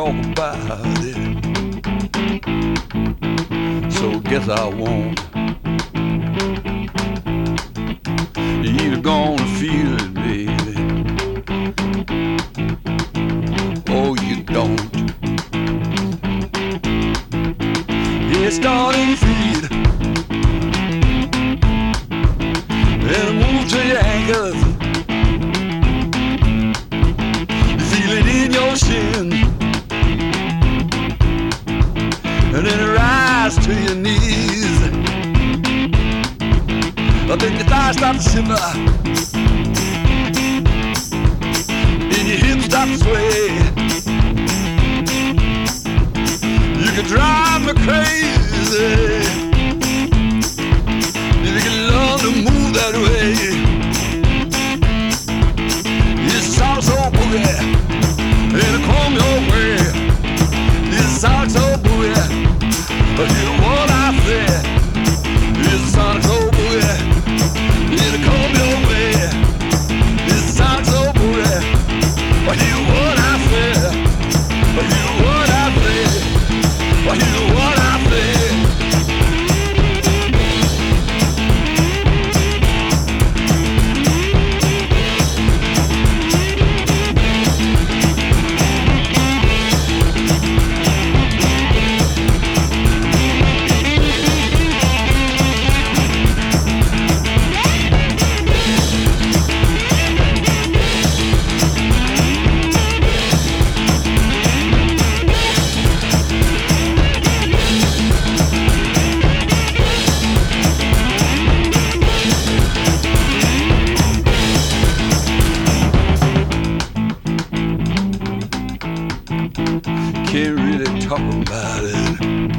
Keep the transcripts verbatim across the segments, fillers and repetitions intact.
talk about it. So guess I won't. You're gonna feel it, baby. Oh, you don't. It's starting to feel it. And move to your ankles. You feel it in your shin. And then it rise to your knees. But then your thighs start to shiver. And your hips start to sway. You can drive me crazy. If you can learn to move that way. It's salsa boogie. And it'll come your way. It's salsa boogie. But you know what I said? It's salsa boogie. It'll come your way. It's salsa boogie. But you know what I said? But you know what I said? But you know what I said? Can't really talk about it,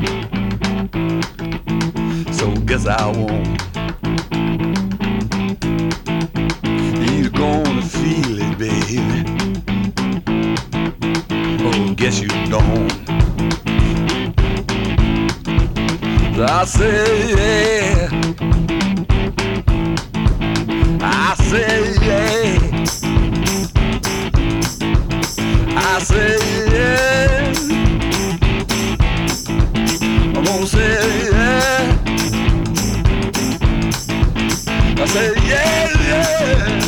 so guess I won't. You're gonna feel it, baby. Oh, guess you don't. I say yeah. I say yeah. I say yeah. I'm gonna say yeah. I say yeah, yeah.